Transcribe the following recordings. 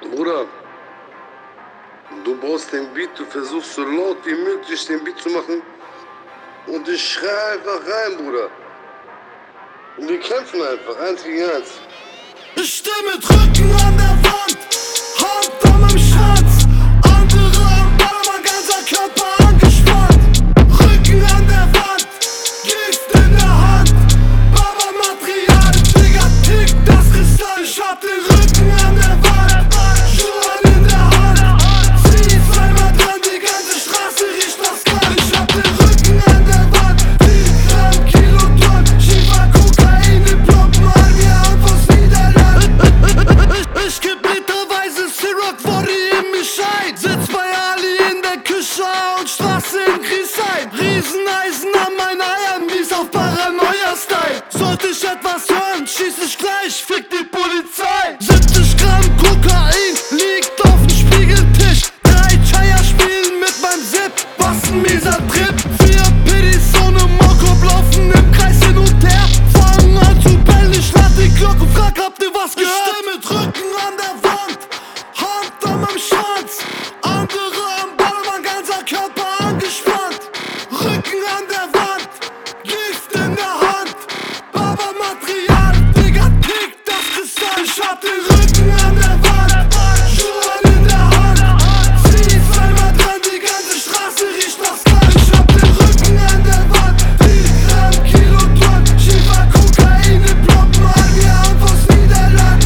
Bruder, du baust den Beat, du versuchst so laut wie möglich den Beat zu machen und ich schrei einfach rein, Bruder. Und wir kämpfen einfach, 1 gegen 1. Ich steh mit Rücken an der Wand, Hand an meinem Schwanz, andere am Ball, mein ganzer Körper angespannt. Rücken an der Wand, Gift in der Hand, Baba-Material, Digga, tick das Kristall. Ich hab den Rücken an der Wand, Schuhe in der Hand, zieh zweimal dran, die ganze Straße riecht nach Skal. Ich hab den Rücken an der Wand, 10 Gramm, Kiloton, Schiefer, Kokain, im Ploppen, all mir an aus Niederland. Ich geb literweise Ciroc Body in mich ein, sitz bei Ali in der Küche und Straße in Griesheim. Rieseneisen an meinen Eiern, wie's auf Paranoia-Style. Sollte ich etwas hören, schieß ich gleich, fick die Polizei. 70 Gramm Kokain liegt auf dem Spiegeltisch, 3 Chaya spielen mit meinem Zip, was ein mieser Trip. 4 Piddies ohne Mokop laufen im Kreis hin und her, fangen an zu bellen, ich lad die Glocke und frag, habt ihr was gehört? Ich steh mit Rücken an der Wand, Hand an meinem Schwanz, andere am Ball, mein ganzer Körper angespannt. Rücken an der Wand, Gift in der Hand, Baba-Material, Digga, tick das Kristall. Ich hab den Rücken an der Wand, Schuhe in der Hand, zieh zweimal dran, die ganze Straße riecht nach Skal. Ich hab den Rücken an der Wand, 10 Gramm, Kiloton, Schiefer, Kokain, im Ploppen, all mir an aus Niederland.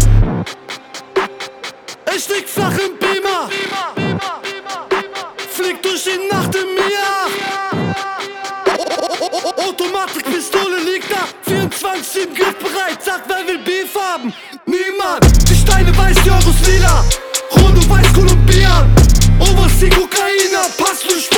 Ich lieg flach im Beamer, flieg durch die Nacht im Mia. Automatikpistole liegt da, 24/7 griffbereit. Sag, wer will Beef haben? Niemand. Die Steine weiß, die Euros lila, Rondo weiß Kolumbian. Oversea Kokainer, passt durch